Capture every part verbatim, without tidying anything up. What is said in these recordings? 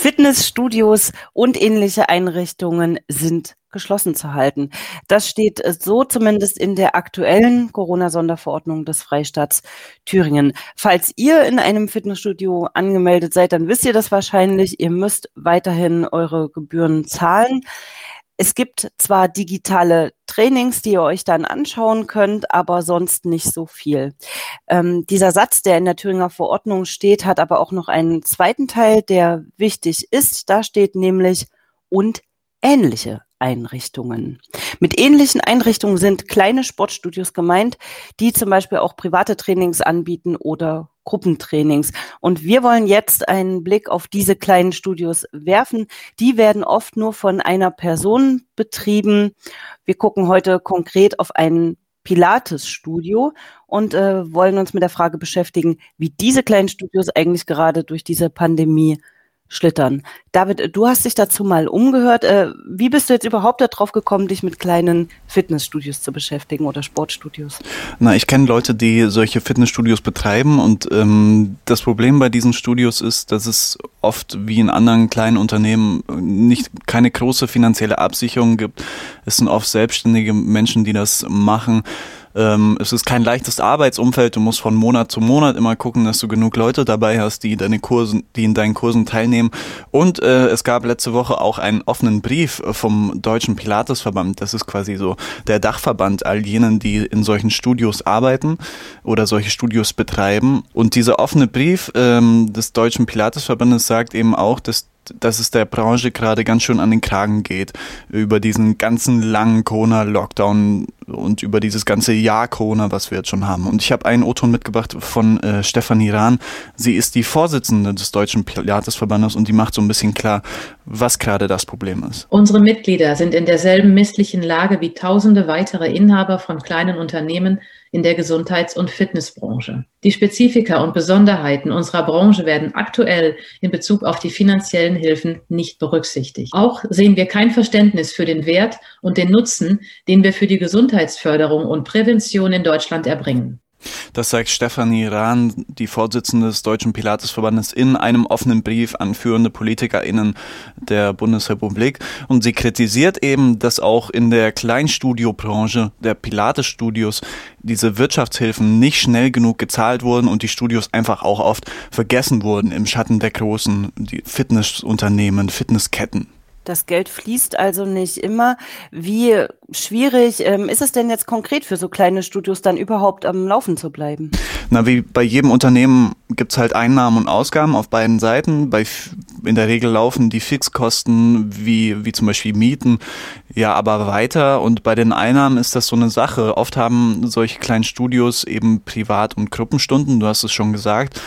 Fitnessstudios und ähnliche Einrichtungen sind geschlossen zu halten. Das steht so zumindest in der aktuellen Corona-Sonderverordnung des Freistaats Thüringen. Falls ihr in einem Fitnessstudio angemeldet seid, dann wisst ihr das wahrscheinlich. Ihr müsst weiterhin eure Gebühren zahlen. Es gibt zwar digitale Trainings, die ihr euch dann anschauen könnt, aber sonst nicht so viel. Ähm, dieser Satz, der in der Thüringer Verordnung steht, hat aber auch noch einen zweiten Teil, der wichtig ist. Da steht nämlich und ähnliche Einrichtungen. Mit ähnlichen Einrichtungen sind kleine Sportstudios gemeint, die zum Beispiel auch private Trainings anbieten oder Gruppentrainings. Und wir wollen jetzt einen Blick auf diese kleinen Studios werfen. Die werden oft nur von einer Person betrieben. Wir gucken heute konkret auf ein Pilates-Studio und äh, wollen uns mit der Frage beschäftigen, wie diese kleinen Studios eigentlich gerade durch diese Pandemie schlittern. David, du hast dich dazu mal umgehört. Äh, wie bist du jetzt überhaupt darauf gekommen, dich mit kleinen Fitnessstudios zu beschäftigen oder Sportstudios? Na, ich kenne Leute, die solche Fitnessstudios betreiben und ähm, das Problem bei diesen Studios ist, dass es oft wie in anderen kleinen Unternehmen nicht keine große finanzielle Absicherung gibt. Es sind oft selbstständige Menschen, die das machen. Ähm, es ist kein leichtes Arbeitsumfeld. Du musst von Monat zu Monat immer gucken, dass du genug Leute dabei hast, die deine Kursen, die in deinen Kursen teilnehmen. Und äh, es gab letzte Woche auch einen offenen Brief vom Deutschen Pilatesverband. Das ist quasi so der Dachverband all jenen, die in solchen Studios arbeiten oder solche Studios betreiben. Und dieser offene Brief ähm, des Deutschen Pilatesverbandes sagt eben auch, dass dass es der Branche gerade ganz schön an den Kragen geht über diesen ganzen langen Corona-Lockdown und über dieses ganze Jahr Corona, was wir jetzt schon haben. Und ich habe einen O-Ton mitgebracht von äh, Stefanie Rahn. Sie ist die Vorsitzende des Deutschen Pilatesverbandes und die macht so ein bisschen klar, was gerade das Problem ist. Unsere Mitglieder sind in derselben misslichen Lage wie tausende weitere Inhaber von kleinen Unternehmen in der Gesundheits- und Fitnessbranche. Die Spezifika und Besonderheiten unserer Branche werden aktuell in Bezug auf die finanziellen Hilfen nicht berücksichtigt. Auch sehen wir kein Verständnis für den Wert und den Nutzen, den wir für die Gesundheitsförderung und Prävention in Deutschland erbringen. Das sagt Stefanie Rahn, die Vorsitzende des Deutschen Pilatesverbandes, in einem offenen Brief an führende PolitikerInnen der Bundesrepublik. Und sie kritisiert eben, dass auch in der Kleinstudiobranche der Pilatesstudios diese Wirtschaftshilfen nicht schnell genug gezahlt wurden und die Studios einfach auch oft vergessen wurden im Schatten der großen die Fitnessunternehmen, Fitnessketten. Das Geld fließt also nicht immer. Wie schwierig ähm, ist es denn jetzt konkret für so kleine Studios dann überhaupt am Laufen zu bleiben? Na, wie bei jedem Unternehmen gibt's halt Einnahmen und Ausgaben auf beiden Seiten. Bei, in der Regel laufen die Fixkosten wie, wie zum Beispiel Mieten ja aber weiter. Und bei den Einnahmen ist das so eine Sache. Oft haben solche kleinen Studios eben Privat- und Gruppenstunden, du hast es schon gesagt.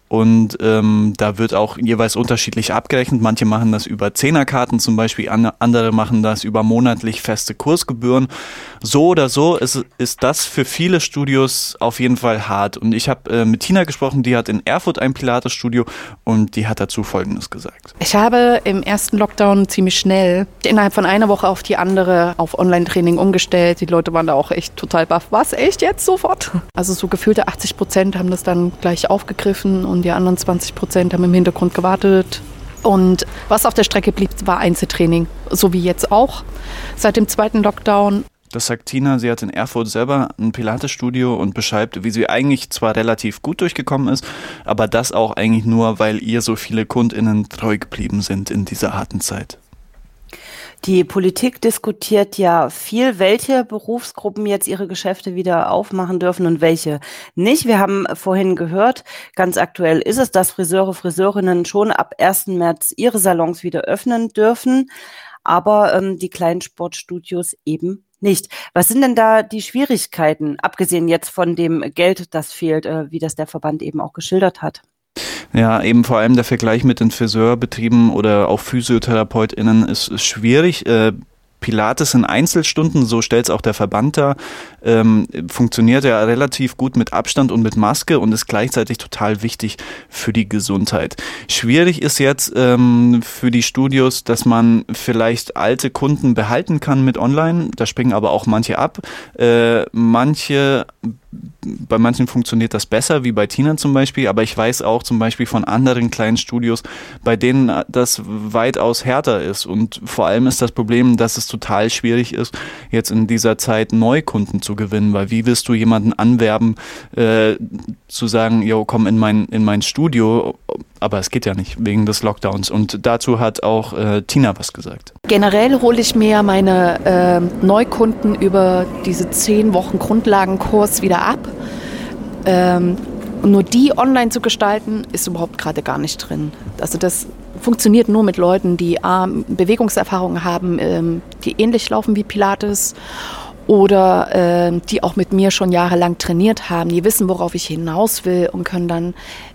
Und ähm, da wird auch jeweils unterschiedlich abgerechnet. Manche machen das über Zehnerkarten zum Beispiel, andere machen das über monatlich feste Kursgebühren. So oder so ist, ist das für viele Studios auf jeden Fall hart. Und ich habe äh, mit Tina gesprochen, die hat in Erfurt ein Pilates-Studio und die hat dazu Folgendes gesagt. Ich habe im ersten Lockdown ziemlich schnell, innerhalb von einer Woche auf die andere, auf Online-Training umgestellt. Die Leute waren da auch echt total baff. Was, echt jetzt sofort? Also so gefühlte achtzig Prozent haben das dann gleich aufgegriffen und Und die anderen zwanzig Prozent haben im Hintergrund gewartet. Und was auf der Strecke blieb, war Einzeltraining, so wie jetzt auch seit dem zweiten Lockdown. Das sagt Tina, sie hat in Erfurt selber ein Pilates-Studio und beschreibt, wie sie eigentlich zwar relativ gut durchgekommen ist, aber das auch eigentlich nur, weil ihr so viele KundInnen treu geblieben sind in dieser harten Zeit. Die Politik diskutiert ja viel, welche Berufsgruppen jetzt ihre Geschäfte wieder aufmachen dürfen und welche nicht. Wir haben vorhin gehört, ganz aktuell ist es, dass Friseure, Friseurinnen schon ab ersten März ihre Salons wieder öffnen dürfen, aber ähm, die kleinen Sportstudios eben nicht. Was sind denn da die Schwierigkeiten, abgesehen jetzt von dem Geld, das fehlt, äh, wie das der Verband eben auch geschildert hat? Ja, eben vor allem der Vergleich mit den Friseurbetrieben oder auch PhysiotherapeutInnen ist, ist schwierig. Äh, Pilates in Einzelstunden, so stellt es auch der Verband dar, ähm, funktioniert ja relativ gut mit Abstand und mit Maske und ist gleichzeitig total wichtig für die Gesundheit. Schwierig ist jetzt ähm, für die Studios, dass man vielleicht alte Kunden behalten kann mit Online, da springen aber auch manche ab. Äh, manche bei manchen funktioniert das besser, wie bei Tina zum Beispiel, aber ich weiß auch zum Beispiel von anderen kleinen Studios, bei denen das weitaus härter ist. Und vor allem ist das Problem, dass es total schwierig ist, jetzt in dieser Zeit Neukunden zu gewinnen, weil wie willst du jemanden anwerben, äh, zu sagen, jo, komm in mein, in mein Studio, aber es geht ja nicht wegen des Lockdowns. Und dazu hat auch äh, Tina was gesagt. Generell hole ich mir meine äh, Neukunden über diese zehn Wochen Grundlagenkurs wieder ab. Ähm, und nur die online zu gestalten, ist überhaupt gerade gar nicht drin. Also das funktioniert nur mit Leuten, die A, Bewegungserfahrungen haben, ähm, die ähnlich laufen wie Pilates oder äh, die auch mit mir schon jahrelang trainiert haben. Die wissen, worauf ich hinaus will und können dann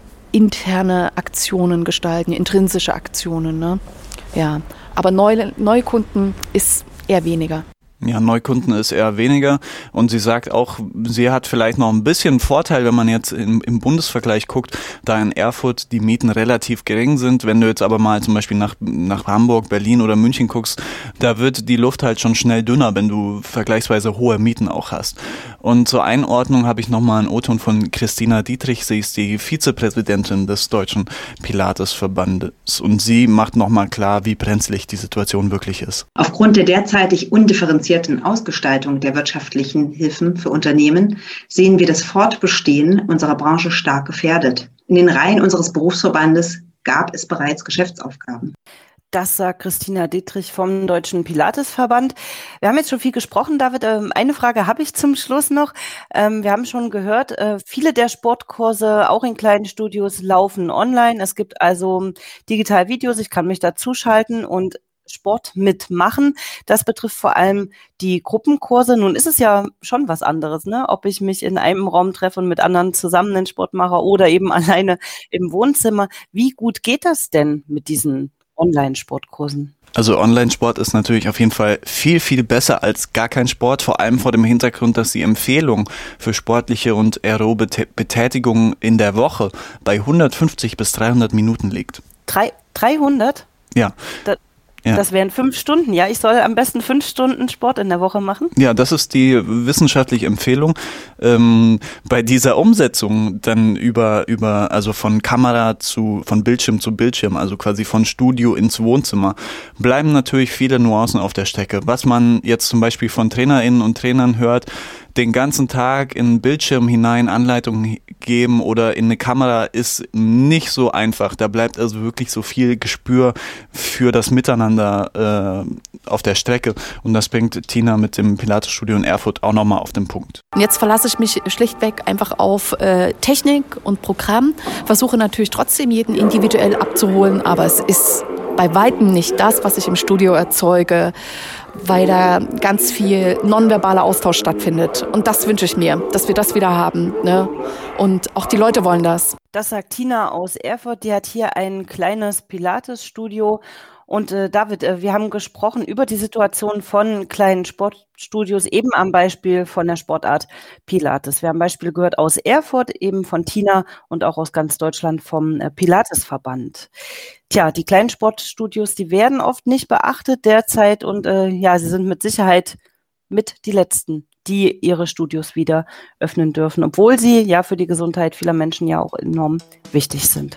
interne Aktionen gestalten, intrinsische Aktionen. Ne? Ja, aber Neu- Neukunden ist eher weniger. Ja, Neukunden ist eher weniger und sie sagt auch, sie hat vielleicht noch ein bisschen Vorteil, wenn man jetzt im, im Bundesvergleich guckt, da in Erfurt die Mieten relativ gering sind. Wenn du jetzt aber mal zum Beispiel nach, nach Hamburg, Berlin oder München guckst, da wird die Luft halt schon schnell dünner, wenn du vergleichsweise hohe Mieten auch hast. Und zur Einordnung habe ich nochmal einen O-Ton von Christina Dietrich. Sie ist die Vizepräsidentin des Deutschen Pilatesverbandes und sie macht nochmal klar, wie brenzlig die Situation wirklich ist. Aufgrund der derzeitig undifferenzierten Ausgestaltung der wirtschaftlichen Hilfen für Unternehmen sehen wir das Fortbestehen unserer Branche stark gefährdet. In den Reihen unseres Berufsverbandes gab es bereits Geschäftsaufgaben. Das sagt Christina Dietrich vom Deutschen Pilatesverband. Wir haben jetzt schon viel gesprochen, David. Eine Frage habe ich zum Schluss noch. Wir haben schon gehört, viele der Sportkurse, auch in kleinen Studios, laufen online. Es gibt also digital Videos, ich kann mich dazuschalten und Sport mitmachen. Das betrifft vor allem die Gruppenkurse. Nun ist es ja schon was anderes, ne? Ob ich mich in einem Raum treffe und mit anderen zusammen den Sport mache oder eben alleine im Wohnzimmer. Wie gut geht das denn mit diesen Online-Sportkursen? Also Online-Sport ist natürlich auf jeden Fall viel, viel besser als gar kein Sport, vor allem vor dem Hintergrund, dass die Empfehlung für sportliche und aerobe Betätigung in der Woche bei hundertfünfzig bis dreihundert Minuten liegt. Drei, dreihundert? Ja. Da Ja. Das wären fünf Stunden, ja. Ich soll am besten fünf Stunden Sport in der Woche machen. Ja, das ist die wissenschaftliche Empfehlung. Ähm, bei dieser Umsetzung dann über, über, also von Kamera zu, von Bildschirm zu Bildschirm, also quasi von Studio ins Wohnzimmer, bleiben natürlich viele Nuancen auf der Strecke. Was man jetzt zum Beispiel von TrainerInnen und Trainern hört, den ganzen Tag in einen Bildschirm hinein Anleitungen geben oder in eine Kamera ist nicht so einfach. Da bleibt also wirklich so viel Gespür für das Miteinander äh, auf der Strecke. Und das bringt Tina mit dem Pilatesstudio in Erfurt auch nochmal auf den Punkt. Und jetzt verlasse ich mich schlichtweg einfach auf äh, Technik und Programm, versuche natürlich trotzdem jeden individuell abzuholen, aber es ist bei weitem nicht das, was ich im Studio erzeuge, weil da ganz viel nonverbaler Austausch stattfindet. Und das wünsche ich mir, dass wir das wieder haben. Ne? Und auch die Leute wollen das. Das sagt Tina aus Erfurt. Die hat hier ein kleines Pilates-Studio. Und äh, David, äh, wir haben gesprochen über die Situation von kleinen Sportstudios, eben am Beispiel von der Sportart Pilates. Wir haben Beispiele gehört aus Erfurt, eben von Tina und auch aus ganz Deutschland vom äh, Pilatesverband. Tja, die kleinen Sportstudios, die werden oft nicht beachtet derzeit und äh, ja, sie sind mit Sicherheit mit die Letzten, die ihre Studios wieder öffnen dürfen, obwohl sie ja für die Gesundheit vieler Menschen ja auch enorm wichtig sind.